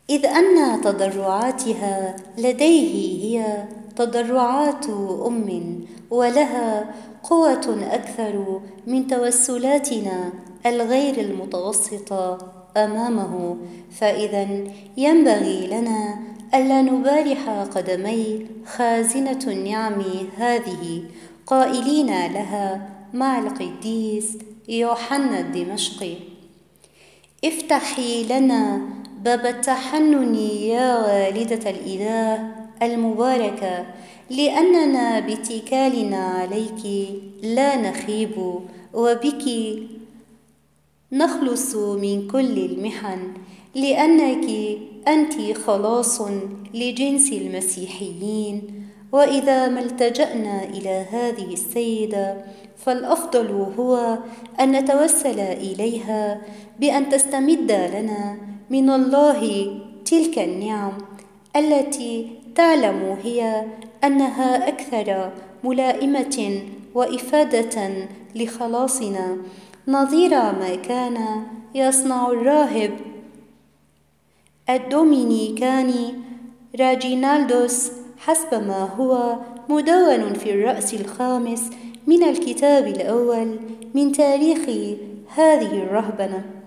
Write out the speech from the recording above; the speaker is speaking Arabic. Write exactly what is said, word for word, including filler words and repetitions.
إذ أن تضرعاتها لديه هي تضرعات أم، ولها قوة أكثر من توسلاتنا الغير المتوسطة أمامه. فإذا ينبغي لنا ألا نبارح قدمي خازنة النعم هذه، قائلين لها مع القديس يوحنا الدمشقي: افتحي لنا باب التحنن يا والدة الإله المباركة، لأننا باتكالنا عليك لا نخيب، وبك نخلص من كل المحن، لأنك أنت خلاص لجنس المسيحيين. وإذا ما التجأنا إلى هذه السيدة فالأفضل هو أن نتوسل إليها بأن تستمد لنا من الله تلك النعم التي تعلم هي أنها أكثر ملائمة وإفادة لخلاصنا، نظير ما كان يصنع الراهب الدومينيكاني راجينالدوس، حسب ما هو مدون في الرأس الخامس من الكتاب الأول من تاريخ هذه الرهبنة.